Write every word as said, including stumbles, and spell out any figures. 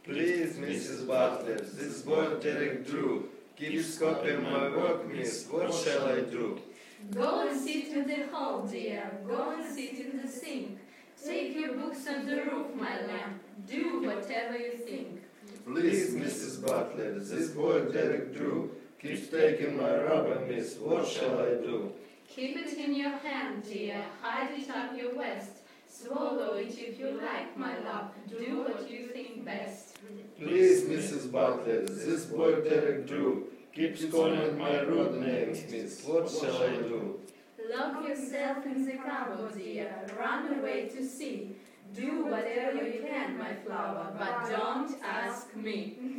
Please, Missus Butler, this boy Derek Drew keeps copying my work, miss. What shall I do? Go and sit in the hall, dear. Go and sit in the sink. Take your books on the roof, my lamb. Do whatever you think. Please, Missus Butler, this boy Derek Drew keeps taking my rubber, miss. What shall I do? Keep it in your hand, dear. Hide it up your vest. Swallow it if you like, my love. Do what you think best. Please, Missus Butler, this boy Derek Drew keeps calling my rude names, miss. What shall I do? Lock yourself in the cupboard, dear. Run away to sea. Do whatever you can, my flower, but don't ask me.